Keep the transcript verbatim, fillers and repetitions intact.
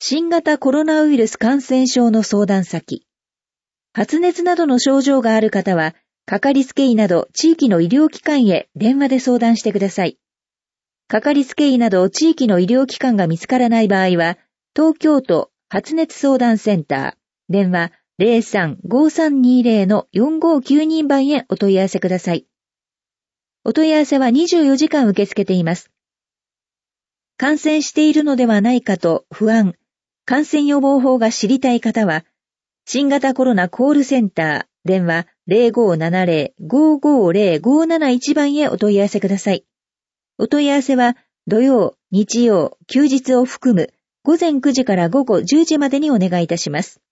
新型コロナウイルス感染症の相談先。発熱などの症状がある方は、かかりつけ医など地域の医療機関へ電話で相談してください。かかりつけ医など地域の医療機関が見つからない場合は、東京都発熱相談センター、電話 ゼロさん ごさんにゼロ のよんごきゅうに 番へお問い合わせください。お問い合わせはにじゅうよじかん受け付けています。感染しているのではないかと不安、感染予防法が知りたい方は、新型コロナコールセンター、電話 ゼロごーななゼロ ごーごーゼロ ごーなないち 番へお問い合わせください。お問い合わせは土曜、日曜、休日を含む午前くじから午後じゅうじまでにお願いいたします。